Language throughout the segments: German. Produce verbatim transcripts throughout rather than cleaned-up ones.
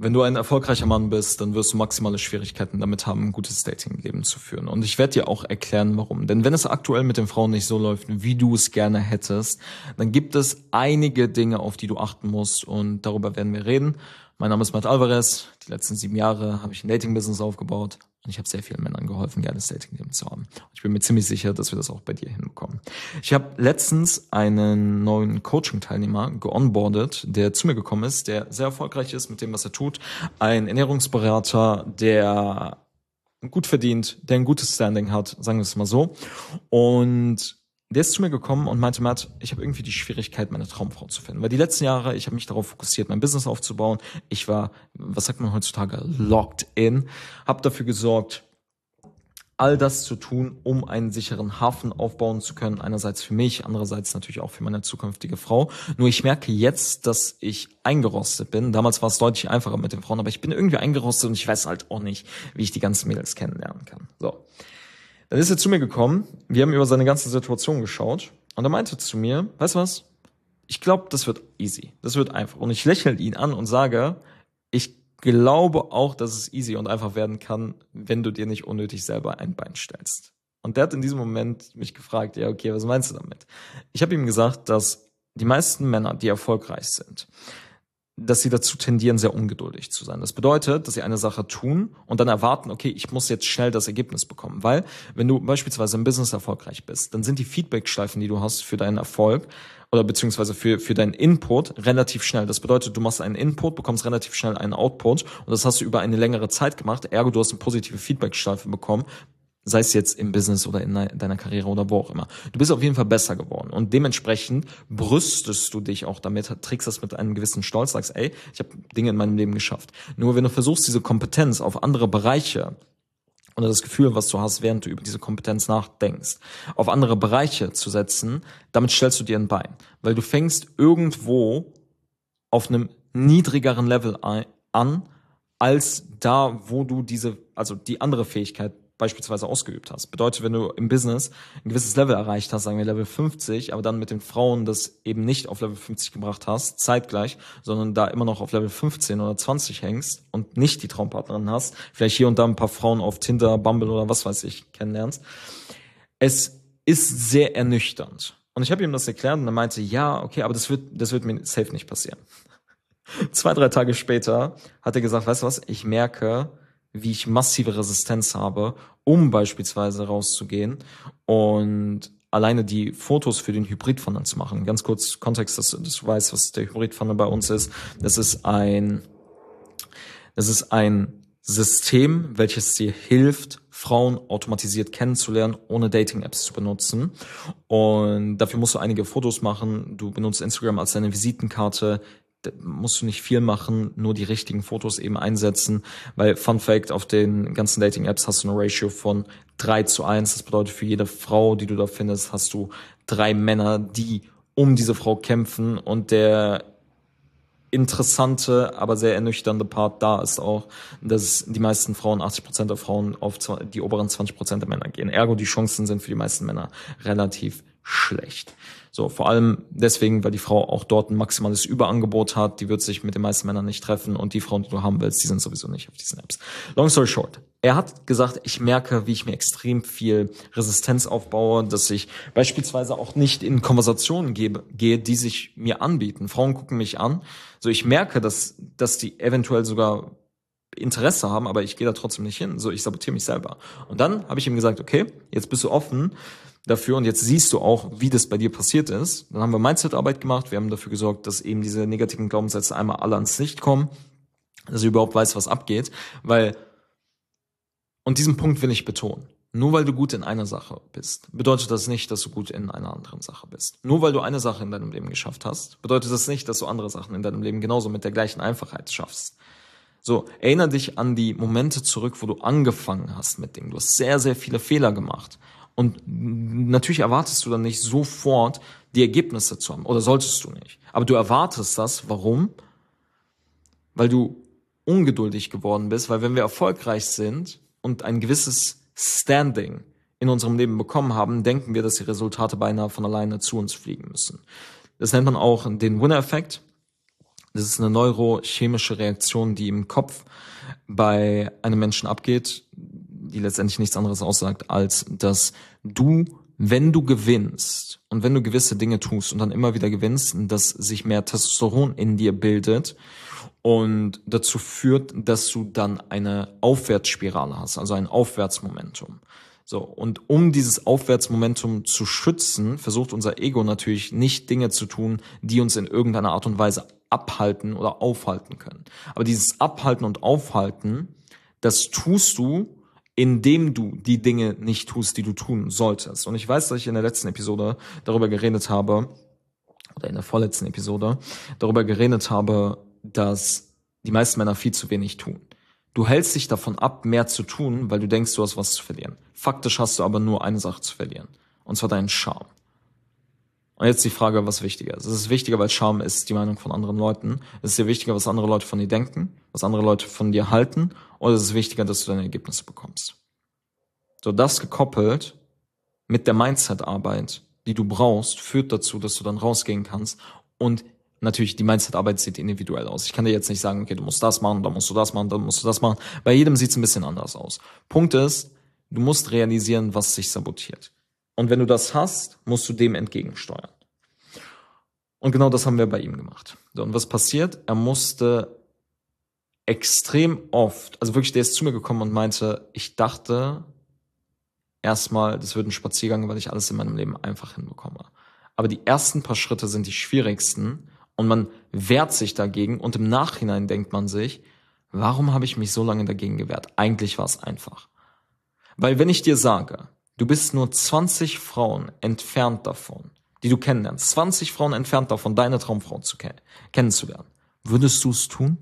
Wenn du ein erfolgreicher Mann bist, dann wirst du maximale Schwierigkeiten damit haben, ein gutes Datingleben zu führen. Und ich werde dir auch erklären, warum. Denn wenn es aktuell mit den Frauen nicht so läuft, wie du es gerne hättest, dann gibt es einige Dinge, auf die du achten musst. Und darüber werden wir reden. Mein Name ist Matt Alvarez. Die letzten sieben Jahre habe ich ein Dating-Business aufgebaut. Und ich habe sehr vielen Männern geholfen, ein geiles Datingleben zu haben. Und ich bin mir ziemlich sicher, dass wir das auch bei dir hinbekommen. Ich habe letztens einen neuen Coaching-Teilnehmer geonboardet, der zu mir gekommen ist, der sehr erfolgreich ist mit dem, was er tut. Ein Ernährungsberater, der gut verdient, der ein gutes Standing hat, sagen wir es mal so. Und der ist zu mir gekommen und meinte, Matt, ich habe irgendwie die Schwierigkeit, meine Traumfrau zu finden. Weil die letzten Jahre, ich habe mich darauf fokussiert, mein Business aufzubauen. Ich war, was sagt man heutzutage, locked in. Habe dafür gesorgt, all das zu tun, um einen sicheren Hafen aufbauen zu können. Einerseits für mich, andererseits natürlich auch für meine zukünftige Frau. Nur ich merke jetzt, dass ich eingerostet bin. Damals war es deutlich einfacher mit den Frauen, aber ich bin irgendwie eingerostet und ich weiß halt auch nicht, wie ich die ganzen Mädels kennenlernen kann. So. Dann ist er zu mir gekommen, wir haben über seine ganze Situation geschaut und er meinte zu mir, weißt du was, ich glaube, das wird easy, das wird einfach. Und ich lächle ihn an und sage, ich glaube auch, dass es easy und einfach werden kann, wenn du dir nicht unnötig selber ein Bein stellst. Und der hat in diesem Moment mich gefragt, ja okay, was meinst du damit? Ich habe ihm gesagt, dass die meisten Männer, die erfolgreich sind, dass sie dazu tendieren, sehr ungeduldig zu sein. Das bedeutet, dass sie eine Sache tun und dann erwarten, okay, ich muss jetzt schnell das Ergebnis bekommen. Weil, wenn du beispielsweise im Business erfolgreich bist, dann sind die Feedback-Schleifen, die du hast für deinen Erfolg oder beziehungsweise für, für deinen Input relativ schnell. Das bedeutet, du machst einen Input, bekommst relativ schnell einen Output und das hast du über eine längere Zeit gemacht. Ergo, du hast eine positive Feedback-Schleife bekommen. Sei es jetzt im Business oder in deiner Karriere oder wo auch immer. Du bist auf jeden Fall besser geworden. Und dementsprechend brüstest du dich auch damit, trägst das mit einem gewissen Stolz, sagst, ey, ich habe Dinge in meinem Leben geschafft. Nur wenn du versuchst, diese Kompetenz auf andere Bereiche oder das Gefühl, was du hast, während du über diese Kompetenz nachdenkst, auf andere Bereiche zu setzen, damit stellst du dir ein Bein. Weil du fängst irgendwo auf einem niedrigeren Level an, als da, wo du diese, also die andere Fähigkeit beispielsweise ausgeübt hast. Bedeutet, wenn du im Business ein gewisses Level erreicht hast, sagen wir Level fünfzig, aber dann mit den Frauen das eben nicht auf Level fünfzig gebracht hast, zeitgleich, sondern da immer noch auf Level fünfzehn oder zwanzig hängst und nicht die Traumpartnerin hast, vielleicht hier und da ein paar Frauen auf Tinder, Bumble oder was weiß ich kennenlernst. Es ist sehr ernüchternd. Und ich habe ihm das erklärt und er meinte, ja, okay, aber das wird, das wird mir safe nicht passieren. Zwei, drei Tage später hat er gesagt, weißt du was, ich merke, wie ich massive Resistenz habe, um beispielsweise rauszugehen und alleine die Fotos für den Hybrid-Funnel zu machen. Ganz kurz Kontext, dass, dass du weißt, was der Hybrid-Funnel bei uns ist. Das ist ein, das ist ein System, welches dir hilft, Frauen automatisiert kennenzulernen, ohne Dating-Apps zu benutzen. Und dafür musst du einige Fotos machen. Du benutzt Instagram als deine Visitenkarte. Da musst du nicht viel machen, nur die richtigen Fotos eben einsetzen, weil Fun Fact, auf den ganzen Dating-Apps hast du eine Ratio von drei zu eins. Das bedeutet, für jede Frau, die du da findest, hast du drei Männer, die um diese Frau kämpfen. Und der interessante, aber sehr ernüchternde Part da ist auch, dass die meisten Frauen, achtzig Prozent der Frauen, auf die oberen zwanzig Prozent der Männer gehen. Ergo, die Chancen sind für die meisten Männer relativ schlecht. So, vor allem deswegen, weil die Frau auch dort ein maximales Überangebot hat, die wird sich mit den meisten Männern nicht treffen und die Frauen, die du haben willst, die sind sowieso nicht auf diesen Apps. Long story short. Er hat gesagt, ich merke, wie ich mir extrem viel Resistenz aufbaue, dass ich beispielsweise auch nicht in Konversationen gebe, gehe, die sich mir anbieten. Frauen gucken mich an. So, ich merke, dass, dass die eventuell sogar Interesse haben, aber ich gehe da trotzdem nicht hin. So, ich sabotiere mich selber. Und dann habe ich ihm gesagt, okay, jetzt bist du offen dafür und jetzt siehst du auch, wie das bei dir passiert ist. Dann haben wir Mindset-Arbeit gemacht. Wir haben dafür gesorgt, dass eben diese negativen Glaubenssätze einmal alle ans Licht kommen, dass du überhaupt weißt, was abgeht. Weil, und diesen Punkt will ich betonen, nur weil du gut in einer Sache bist, bedeutet das nicht, dass du gut in einer anderen Sache bist. Nur weil du eine Sache in deinem Leben geschafft hast, bedeutet das nicht, dass du andere Sachen in deinem Leben genauso mit der gleichen Einfachheit schaffst. So, erinnere dich an die Momente zurück, wo du angefangen hast mit Dingen. Du hast sehr, sehr viele Fehler gemacht. Und natürlich erwartest du dann nicht sofort die Ergebnisse zu haben. Oder solltest du nicht. Aber du erwartest das. Warum? Weil du ungeduldig geworden bist. Weil wenn wir erfolgreich sind und ein gewisses Standing in unserem Leben bekommen haben, denken wir, dass die Resultate beinahe von alleine zu uns fliegen müssen. Das nennt man auch den Winner-Effekt. Das ist eine neurochemische Reaktion, die im Kopf bei einem Menschen abgeht, die letztendlich nichts anderes aussagt, als dass du, wenn du gewinnst und wenn du gewisse Dinge tust und dann immer wieder gewinnst, dass sich mehr Testosteron in dir bildet und dazu führt, dass du dann eine Aufwärtsspirale hast, also ein Aufwärtsmomentum. So, und um dieses Aufwärtsmomentum zu schützen, versucht unser Ego natürlich nicht Dinge zu tun, die uns in irgendeiner Art und Weise abhalten oder aufhalten können. Aber dieses Abhalten und Aufhalten, das tust du, indem du die Dinge nicht tust, die du tun solltest. Und ich weiß, dass ich in der letzten Episode darüber geredet habe, oder in der vorletzten Episode, darüber geredet habe, dass die meisten Männer viel zu wenig tun. Du hältst dich davon ab, mehr zu tun, weil du denkst, du hast was zu verlieren. Faktisch hast du aber nur eine Sache zu verlieren. Und zwar deinen Charme. Und jetzt die Frage, was wichtiger ist. Es ist wichtiger, weil Charme ist die Meinung von anderen Leuten. Es ist dir wichtiger, was andere Leute von dir denken, was andere Leute von dir halten, oder es ist wichtiger, dass du deine Ergebnisse bekommst. So, das gekoppelt mit der Mindset-Arbeit, die du brauchst, führt dazu, dass du dann rausgehen kannst. Und natürlich, die Mindset-Arbeit sieht individuell aus. Ich kann dir jetzt nicht sagen, okay, du musst das machen, dann musst du das machen, dann musst du das machen. Bei jedem sieht es ein bisschen anders aus. Punkt ist, du musst realisieren, was sich sabotiert. Und wenn du das hast, musst du dem entgegensteuern. Und genau das haben wir bei ihm gemacht. So, und was passiert? Er musste extrem oft, also wirklich, der ist zu mir gekommen und meinte, ich dachte erstmal, das wird ein Spaziergang, weil ich alles in meinem Leben einfach hinbekomme. Aber die ersten paar Schritte sind die schwierigsten und man wehrt sich dagegen und im Nachhinein denkt man sich, warum habe ich mich so lange dagegen gewehrt? Eigentlich war es einfach. Weil wenn ich dir sage, du bist nur zwanzig Frauen entfernt davon, die du kennenlernst, zwanzig Frauen entfernt davon, deine Traumfrau zu ke- kennenzulernen, würdest du es tun?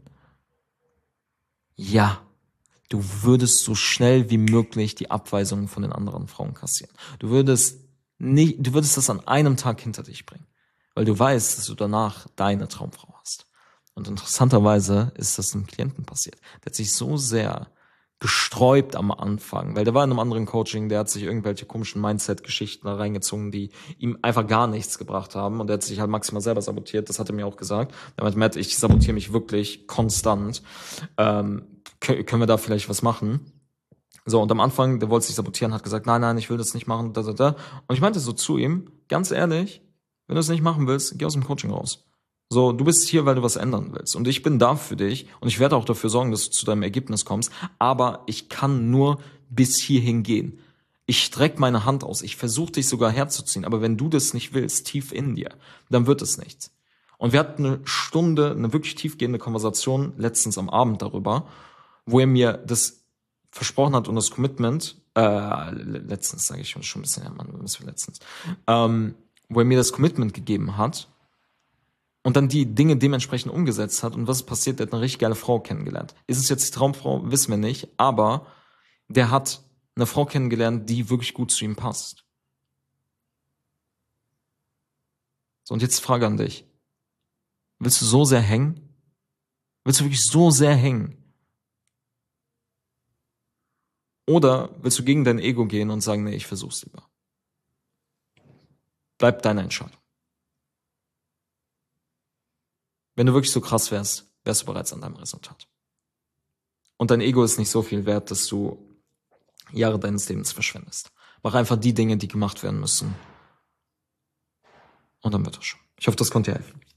Ja. Du würdest so schnell wie möglich die Abweisungen von den anderen Frauen kassieren. Du würdest nicht, du würdest das an einem Tag hinter dich bringen, weil du weißt, dass du danach deine Traumfrau hast. Und interessanterweise ist das einem Klienten passiert. Der hat sich so sehr gesträubt am Anfang, weil der war in einem anderen Coaching, der hat sich irgendwelche komischen Mindset-Geschichten da reingezogen, die ihm einfach gar nichts gebracht haben und der hat sich halt maximal selber sabotiert, das hat er mir auch gesagt. Er meinte, Matt, ich sabotiere mich wirklich konstant, ähm, können wir da vielleicht was machen? So, und am Anfang, der wollte sich sabotieren, hat gesagt, nein, nein, ich will das nicht machen, da, da, da. Und ich meinte so zu ihm, ganz ehrlich, wenn du es nicht machen willst, geh aus dem Coaching raus. So, du bist hier, weil du was ändern willst. Und ich bin da für dich und ich werde auch dafür sorgen, dass du zu deinem Ergebnis kommst. Aber ich kann nur bis hierhin gehen. Ich strecke meine Hand aus. Ich versuche dich sogar herzuziehen. Aber wenn du das nicht willst, tief in dir, dann wird es nichts. Und wir hatten eine Stunde, eine wirklich tiefgehende Konversation letztens am Abend darüber, wo er mir das versprochen hat und das Commitment, äh, letztens sage ich schon, schon ein bisschen, ja, Mann, was für letztens, ähm, wo er mir das Commitment gegeben hat, und dann die Dinge dementsprechend umgesetzt hat. Und was ist passiert? Der hat eine richtig geile Frau kennengelernt. Ist es jetzt die Traumfrau? Wissen wir nicht. Aber der hat eine Frau kennengelernt, die wirklich gut zu ihm passt. So, und jetzt Frage an dich. Willst du so sehr hängen? Willst du wirklich so sehr hängen? Oder willst du gegen dein Ego gehen und sagen, nee, ich versuch's lieber? Bleibt deine Entscheidung. Wenn du wirklich so krass wärst, wärst du bereits an deinem Resultat. Und dein Ego ist nicht so viel wert, dass du Jahre deines Lebens verschwendest. Mach einfach die Dinge, die gemacht werden müssen. Und dann wird das schon. Ich hoffe, das konnte dir helfen.